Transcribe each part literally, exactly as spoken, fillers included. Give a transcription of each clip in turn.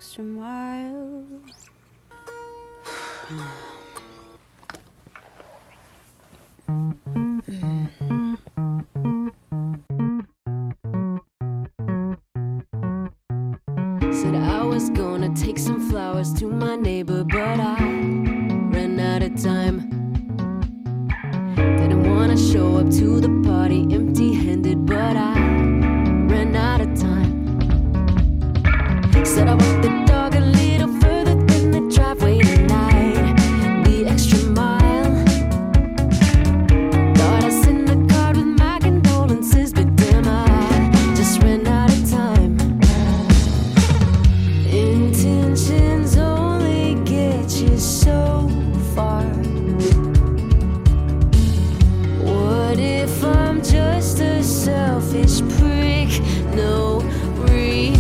extra mile. Said I was gonna take some flowers to my neighbor, but I ran out of time. Didn't wanna show up to the party empty-handed, but I ran out of time. Said I walked the dog a little further than the driveway tonight, the extra mile. Thought I sent a card with my condolences, but damn, I just ran out of time. Intentions only get you so far. What if I'm just a selfish prick? No regard.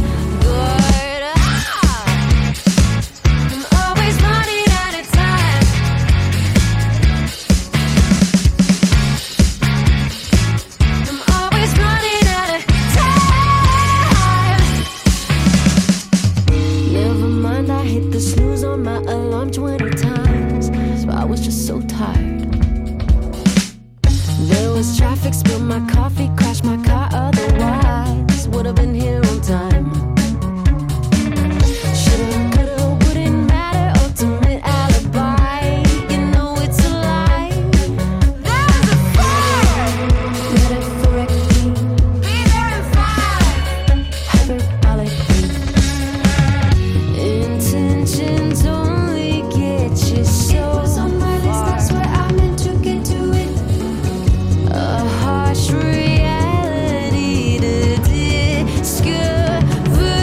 I'm always running out of time. I'm always running out of time. Never mind, I hit the snooze on my alarm twenty times, so I was just so tired. There was traffic, spilled my coffee, crashed my car, otherwise would have been here on time. Shoulda, coulda, wouldn't matter, ultimate alibi. You know it's a lie. There was a fire. Metaphorically, be there in five. Hyperbolically. Intentions only get you so far. On my list, that's where I meant to get to it. A harsh reality to discover.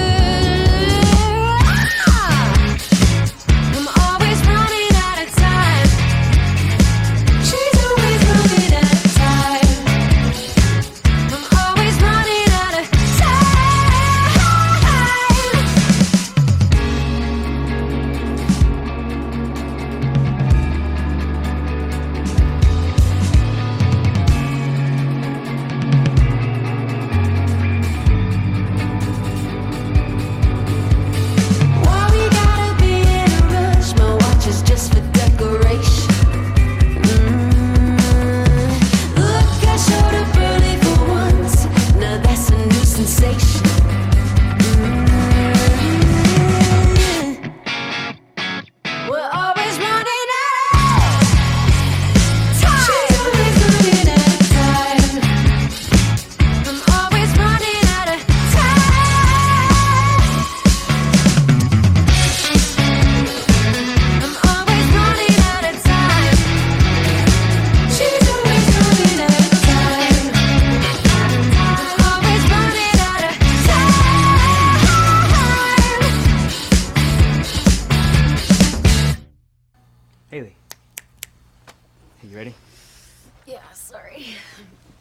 I'm always running out of time. She's always running out of time. I'm always running out of Why we gotta be in a rush? My watch is just for decoration. Mm. Look, I showed up early for once. Now that's a new sensation. Mm. We're always running out of time. She's always running out of time. I'm always running out of time. I'm always running out of time. She's always running out of time. I'm always running out of time. Haley. Hey, you ready? Yeah, sorry.